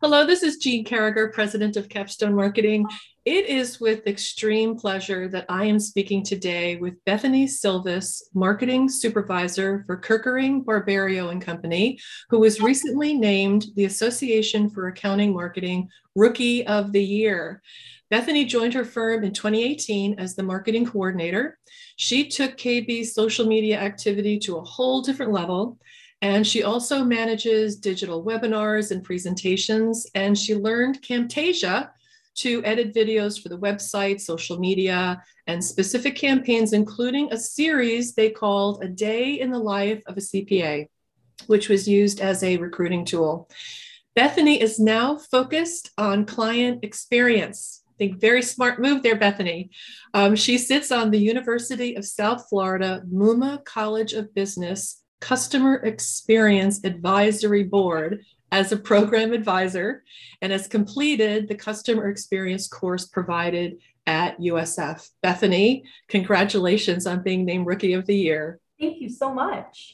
Hello, this is Jean Carragher, President of Capstone Marketing. It is with extreme pleasure that I am speaking today with Bethany Silvis, Marketing Supervisor for Kirkering Barberio and Company, who was recently named the Association for Accounting Marketing Rookie of the Year. Bethany joined her firm in 2018 as the marketing coordinator. She took KB's social media activity to a whole different level. And she also manages digital webinars and presentations. And she learned Camtasia to edit videos for the website, social media, and specific campaigns, including a series they called A Day in the Life of a CPA, which was used as a recruiting tool. Bethany is now focused on client experience. I think very smart move there, Bethany. She sits on the University of South Florida Mumma College of Business Customer Experience Advisory Board as a program advisor and has completed the customer experience course provided at USF. Bethany, congratulations on being named Rookie of the Year. Thank you so much.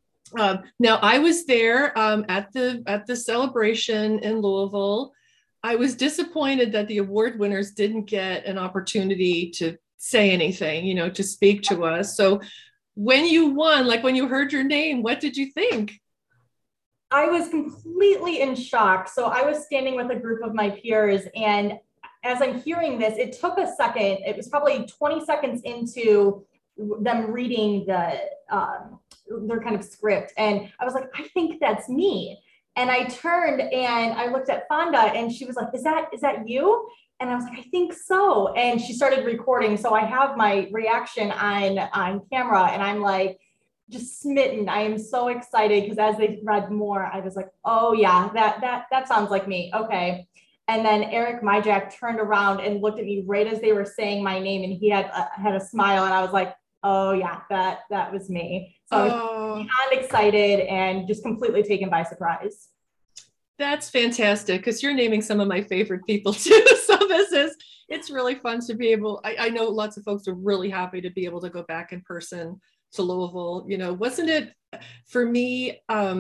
Now, I was there at the celebration in Louisville. I was disappointed that the award winners didn't get an opportunity to say anything, to speak to us. So when you won, like when you heard your name, what did you think? I was completely in shock. So I was standing with a group of my peers, and as I'm hearing this, it took a second. It was probably 20 seconds into them reading their kind of script. And I was like, I think that's me. And I turned and I looked at Fonda and she was like, is that you? And I was like, I think so. And she started recording. So I have my reaction on camera and I'm like, just smitten. I am so excited because as they read more, I was like, oh yeah, that sounds like me. Okay. And then Eric Myjack turned around and looked at me right as they were saying my name, and he had a smile, and I was like, oh yeah, that was me. So I was beyond excited and just completely taken by surprise. That's fantastic because you're naming some of my favorite people too. So it's really fun to be able, I know lots of folks are really happy to be able to go back in person to Louisville. Wasn't it for me?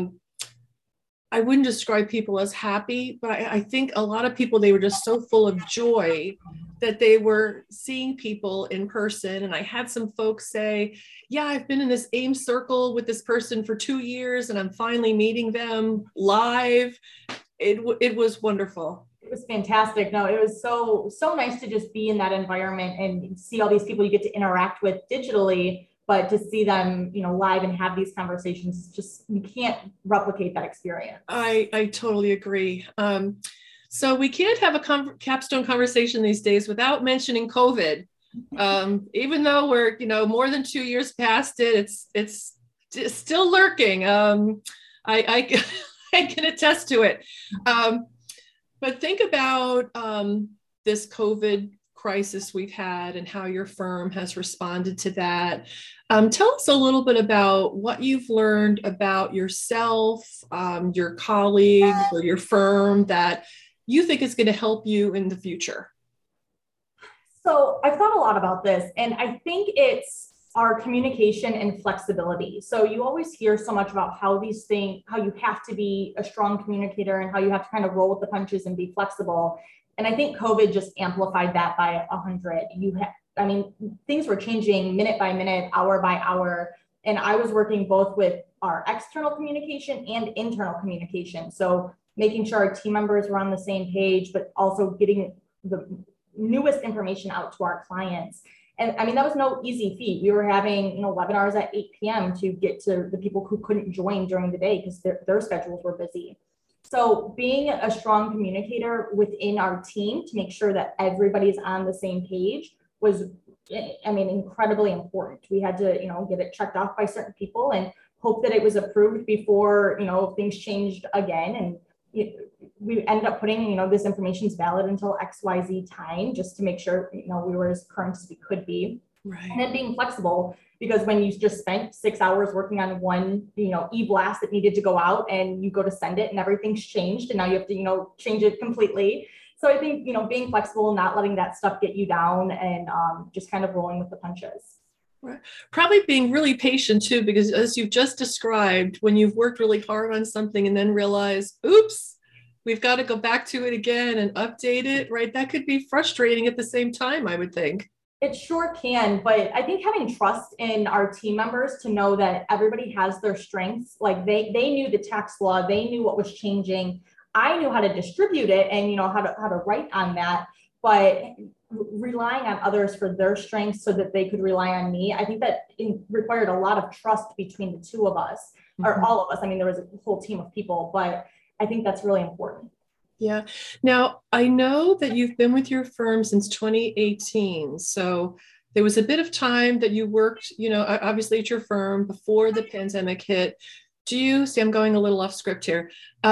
I wouldn't describe people as happy, but I think a lot of people, they were just so full of joy that they were seeing people in person. And I had some folks say, yeah, I've been in this AIM circle with this person for 2 years and I'm finally meeting them live. It was wonderful. It was fantastic. No, it was so nice to just be in that environment and see all these people you get to interact with digitally, but to see them, live and have these conversations, just you can't replicate that experience. I totally agree. So we can't have a capstone conversation these days without mentioning COVID. Even though we're, more than 2 years past it, it's still lurking. I I can attest to it. But think about this COVID crisis we've had and how your firm has responded to that. Tell us a little bit about what you've learned about yourself, your colleagues, or your firm that you think is going to help you in the future. So I've thought a lot about this, and I think it's our communication and flexibility. So you always hear so much about how you have to be a strong communicator and how you have to kind of roll with the punches and be flexible. And I think COVID just amplified that by 100. Things were changing minute by minute, hour by hour. And I was working both with our external communication and internal communication. So making sure our team members were on the same page, but also getting the newest information out to our clients. And that was no easy feat. We were having, webinars at 8 p.m. to get to the people who couldn't join during the day because their schedules were busy. So being a strong communicator within our team to make sure that everybody's on the same page was, incredibly important. We had to, get it checked off by certain people and hope that it was approved before, things changed again. And we ended up putting, this information is valid until XYZ time, just to make sure, we were as current as we could be. Right. And then being flexible, because when you just spent 6 hours working on one, e-blast that needed to go out and you go to send it and everything's changed and now you have to, change it completely. So I think, being flexible, not letting that stuff get you down and just kind of rolling with the punches. Right. Probably being really patient too, because as you've just described, when you've worked really hard on something and then realize, oops, we've got to go back to it again and update it, right? That could be frustrating at the same time, I would think. It sure can, but I think having trust in our team members to know that everybody has their strengths, like they knew the tax law, they knew what was changing. I knew how to distribute it and how to write on that, but relying on others for their strengths so that they could rely on me, I think that it required a lot of trust between the two of us, or all of us. I mean, there was a whole team of people, but I think that's really important. Yeah. Now, I know that you've been with your firm since 2018. So there was a bit of time that you worked, obviously at your firm before the pandemic hit. Do you see, I'm going a little off script here.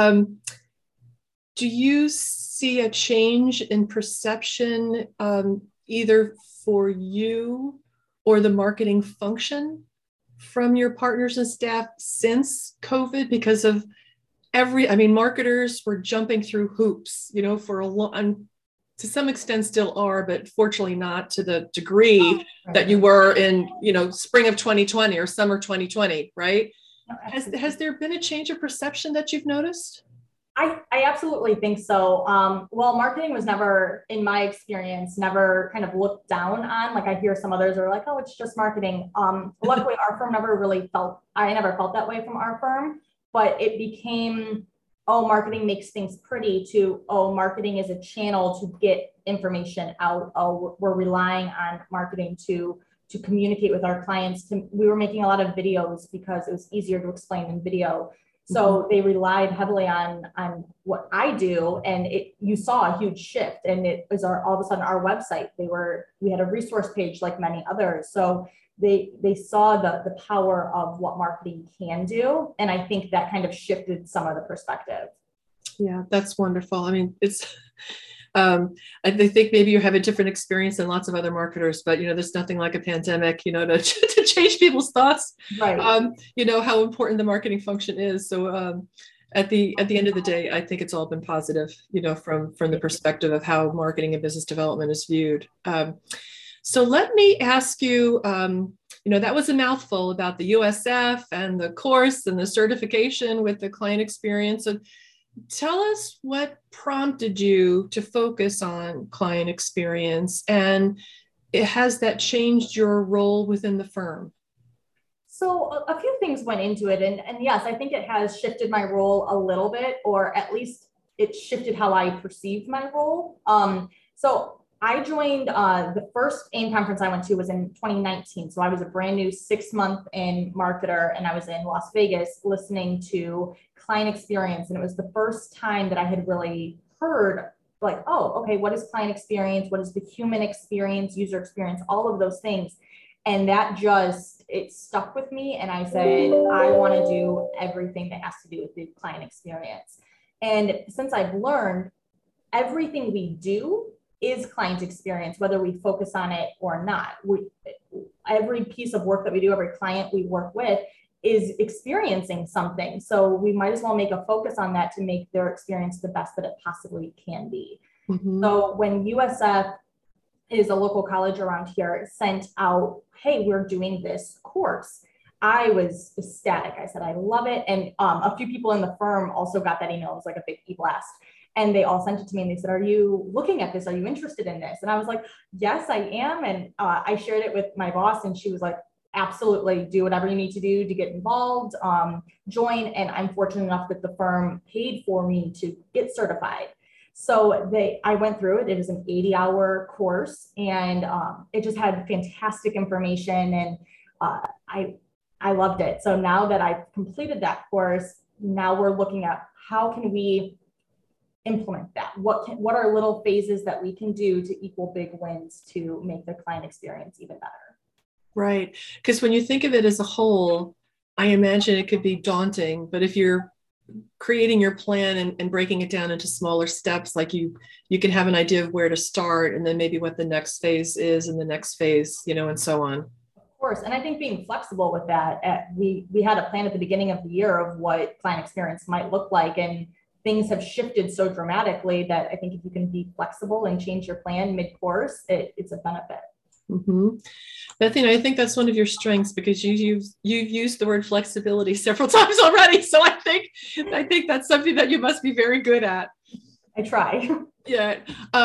Do you see a change in perception, either for you or the marketing function from your partners and staff since COVID because of marketers were jumping through hoops, for a long, to some extent still are, but fortunately not to the degree that you were in, spring of 2020 or summer 2020, right? Has there been a change of perception that you've noticed? I absolutely think so. Well, marketing was never, in my experience, never kind of looked down on. Like I hear some others are like, oh, it's just marketing. Luckily, our firm I never felt that way from our firm, but it became, oh, marketing makes things pretty, to, oh, marketing is a channel to get information out. Oh, we're relying on marketing to communicate with our clients. We were making a lot of videos because it was easier to explain in video. So they relied heavily on what I do, and you saw a huge shift. And it was all of a sudden our website. We had a resource page like many others. So they saw the power of what marketing can do, and I think that kind of shifted some of the perspective. Yeah, that's wonderful. I mean, it's. I think maybe you have a different experience than lots of other marketers, but there's nothing like a pandemic, to change people's thoughts. Right. How important the marketing function is. So at the end of the day, I think it's all been positive, from the perspective of how marketing and business development is viewed. So let me ask you, that was a mouthful about the USF and the course and the certification with the client experience. So tell us what prompted you to focus on client experience, and has that changed your role within the firm? So a few things went into it, and yes, I think it has shifted my role a little bit, or at least it shifted how I perceived my role. So I joined the first AIM conference I went to was in 2019. So I was a brand new 6-month in marketer, and I was in Las Vegas listening to client experience. And it was the first time that I had really heard like, oh, okay, what is client experience? What is the human experience, user experience, all of those things. And that it stuck with me. And I said, I want to do everything that has to do with the client experience. And since I've learned everything we do is client experience, whether we focus on it or not. Every piece of work that we do, every client we work with is experiencing something. So we might as well make a focus on that to make their experience the best that it possibly can be. So when USF is a local college around here sent out, hey, we're doing this course, I was ecstatic. I said, I love it. And a few people in the firm also got that email. It was like a big e-blast. And they all sent it to me and they said, are you looking at this? Are you interested in this? And I was like, yes, I am. And I shared it with my boss, and she was like, absolutely, do whatever you need to do to get involved, join. And I'm fortunate enough that the firm paid for me to get certified. So I went through it. It was an 80-hour course, and it just had fantastic information, and I loved it. So now that I've completed that course, now we're looking at how can we implement that? What are little phases that we can do to equal big wins to make the client experience even better? Right. Because when you think of it as a whole, I imagine it could be daunting, but if you're creating your plan and breaking it down into smaller steps, like you can have an idea of where to start, and then maybe what the next phase is, and the next phase, and so on. Of course. And I think being flexible with that, we had a plan at the beginning of the year of what client experience might look like, and things have shifted so dramatically that I think if you can be flexible and change your plan mid-course, it's a benefit. Mm-hmm. Bethany, I think that's one of your strengths because you've used the word flexibility several times already. So I think that's something that you must be very good at. I try. Yeah.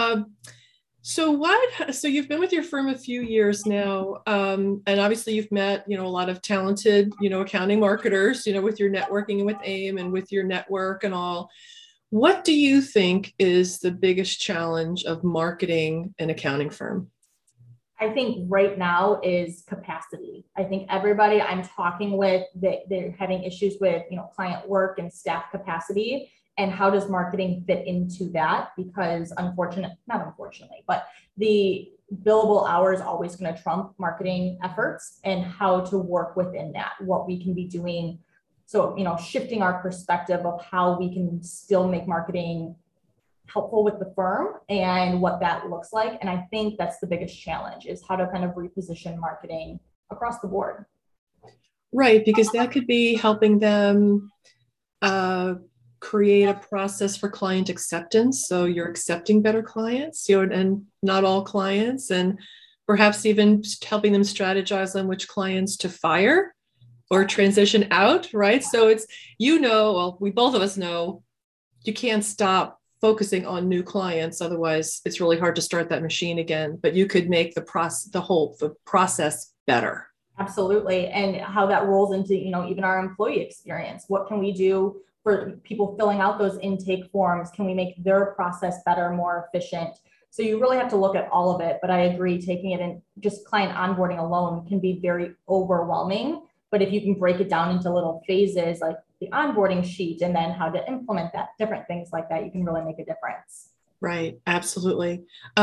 So you've been with your firm a few years now, and obviously you've met, a lot of talented, accounting marketers, with your networking and with AIM and with your network and all. What do you think is the biggest challenge of marketing an accounting firm? I think right now is capacity. I think everybody I'm talking with, they're having issues with, client work and staff capacity. And how does marketing fit into that? Because not unfortunately, but the billable hour is always going to trump marketing efforts, and how to work within that, what we can be doing. So, shifting our perspective of how we can still make marketing helpful with the firm and what that looks like. And I think that's the biggest challenge, is how to kind of reposition marketing across the board. Right, because that could be helping them create a process for client acceptance. So you're accepting better clients, and not all clients, and perhaps even helping them strategize on which clients to fire or transition out, right? So it's, well, we both of us know you can't stop focusing on new clients. Otherwise, it's really hard to start that machine again, but you could make the process better. Absolutely. And how that rolls into, even our employee experience. What can we do for people filling out those intake forms? Can we make their process better, more efficient? So you really have to look at all of it. But I agree, taking it in just client onboarding alone can be very overwhelming. But if you can break it down into little phases, like the onboarding sheet, and then how to implement that, different things like that, you can really make a difference. Right. Absolutely.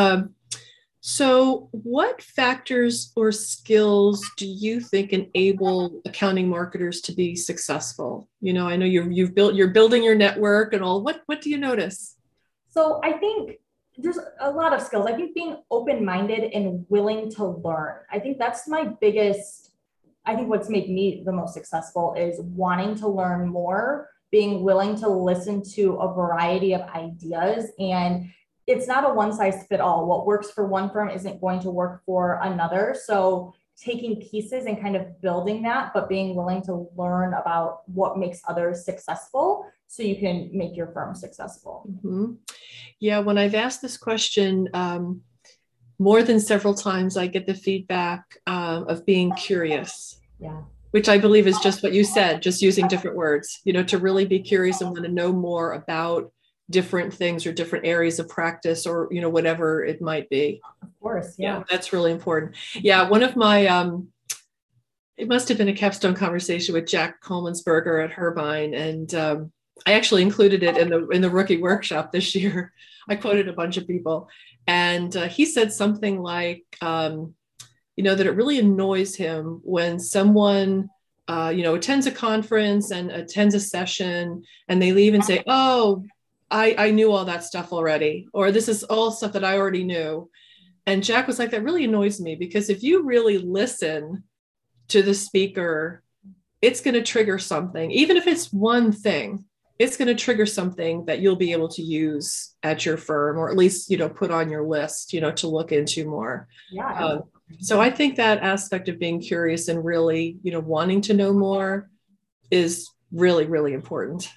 So what factors or skills do you think enable accounting marketers to be successful? I know you're building your network and all. What do you notice? So I think there's a lot of skills. I think being open-minded and willing to learn. I think that's my biggest, I think what's made me the most successful is wanting to learn more, being willing to listen to a variety of ideas. And it's not a one size fit all. What works for one firm isn't going to work for another. So taking pieces and kind of building that, but being willing to learn about what makes others successful so you can make your firm successful. Mm-hmm. Yeah, when I've asked this question more than several times, I get the feedback of being curious. Yeah. Which I believe is just what you said, just using different words, to really be curious and want to know more about different things or different areas of practice, or, whatever it might be. Of course. Yeah. That's really important. Yeah. One of my, it must have been a capstone conversation with Jack Colmansberger at Herbine. And I actually included it in the rookie workshop this year. I quoted a bunch of people, and he said something like, that it really annoys him when someone, attends a conference and attends a session, and they leave and say, "Oh, I knew all that stuff already," or "This is all stuff that I already knew." And Jack was like, "That really annoys me, because if you really listen to the speaker, it's going to trigger something, even if it's one thing." It's going to trigger something that you'll be able to use at your firm, or at least, put on your list, to look into more. Yeah. So I think that aspect of being curious and really, wanting to know more is really, really important.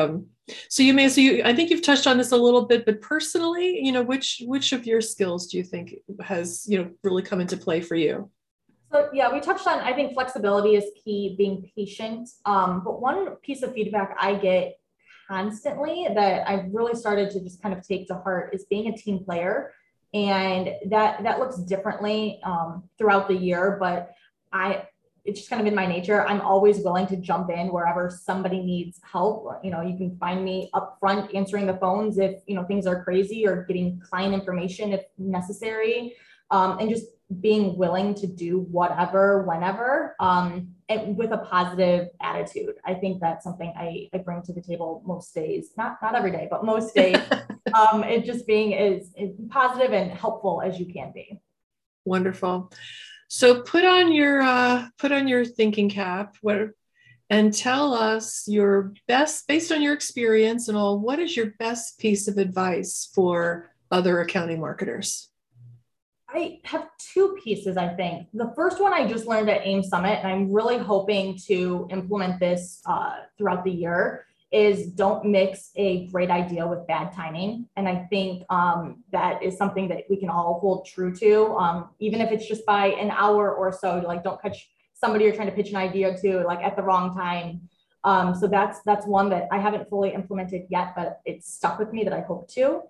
I think you've touched on this a little bit, but personally, which of your skills do you think has, really come into play for you? So yeah, we touched on, I think flexibility is key, being patient. But one piece of feedback I get constantly that I've really started to just kind of take to heart is being a team player. And that looks differently throughout the year, but it's just kind of in my nature. I'm always willing to jump in wherever somebody needs help. You can find me up front answering the phones if, things are crazy, or getting client information if necessary. And just being willing to do whatever, whenever, and with a positive attitude. I think that's something I bring to the table most days, not every day, but most days. It just being as positive and helpful as you can be. Wonderful. So put on your thinking cap, and tell us your best, based on your experience and all, what is your best piece of advice for other accounting marketers? I have two pieces, I think. The first one I just learned at AIM Summit, and I'm really hoping to implement this throughout the year, is don't mix a great idea with bad timing. And I think that is something that we can all hold true to, even if it's just by an hour or so. Like, don't catch somebody you're trying to pitch an idea to like at the wrong time. So that's one that I haven't fully implemented yet, but it's stuck with me that I hope to.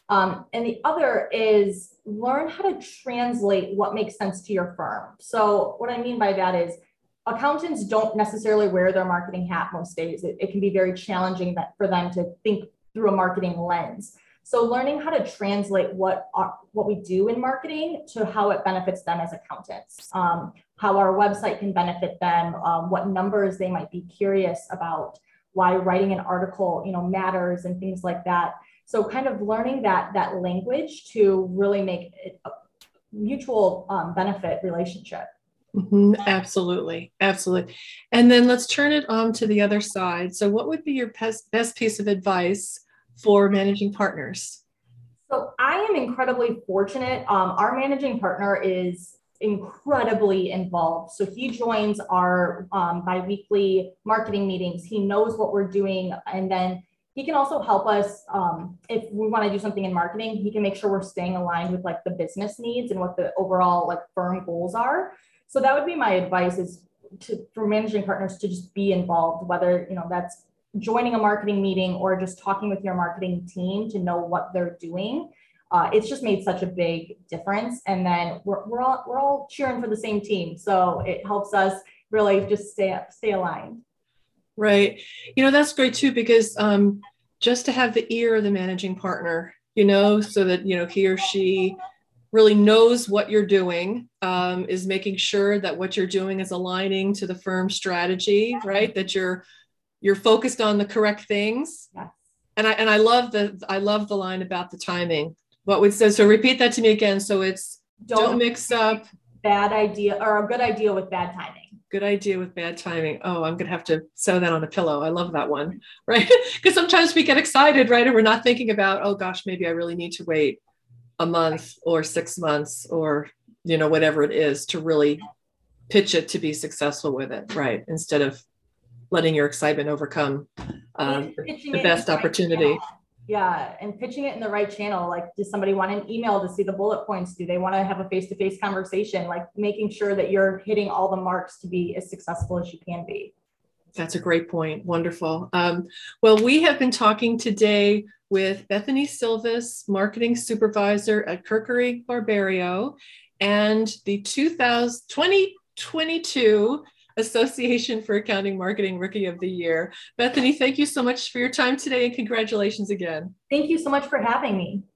And the other is learn how to translate what makes sense to your firm. So what I mean by that is accountants don't necessarily wear their marketing hat most days. It can be very challenging for them to think through a marketing lens. So learning how to translate what we do in marketing to how it benefits them as accountants, how our website can benefit them, what numbers they might be curious about, why writing an article, matters and things like that. So kind of learning that language to really make it a mutual benefit relationship. Mm-hmm. Absolutely. Absolutely. And then let's turn it on to the other side. So what would be your best piece of advice for managing partners? So I am incredibly fortunate. Our managing partner is incredibly involved. So he joins our biweekly marketing meetings. He knows what we're doing. And then he can also help us if we want to do something in marketing. He can make sure we're staying aligned with like the business needs and what the overall like firm goals are. So that would be my advice, is for managing partners to just be involved, whether that's joining a marketing meeting or just talking with your marketing team to know what they're doing. It's just made such a big difference. And then we're all cheering for the same team. So it helps us really just stay aligned. Right. That's great too, because just to have the ear of the managing partner, so that, he or she really knows what you're doing, is making sure that what you're doing is aligning to the firm's strategy, right? That you're focused on the correct things. Yes. And I love the line about the timing. What would say, so repeat that to me again. So it's don't mix up bad idea or a good idea with bad timing. Good idea with bad timing. Oh, I'm going to have to sew that on a pillow. I love that one, right? Because sometimes we get excited, right? And we're not thinking about, oh gosh, maybe I really need to wait a month or 6 months or, whatever it is to really pitch it to be successful with it, right? Instead of letting your excitement overcome the best opportunity. Yeah, and pitching it in the right channel. Like, does somebody want an email to see the bullet points? Do they want to have a face-to-face conversation? Like, making sure that you're hitting all the marks to be as successful as you can be. That's a great point. Wonderful. Well, we have been talking today with Bethany Silvis, Marketing Supervisor at Kirkery Barberio, and the 2022 Association for Accounting Marketing Rookie of the Year. Bethany, thank you so much for your time today, and congratulations again. Thank you so much for having me.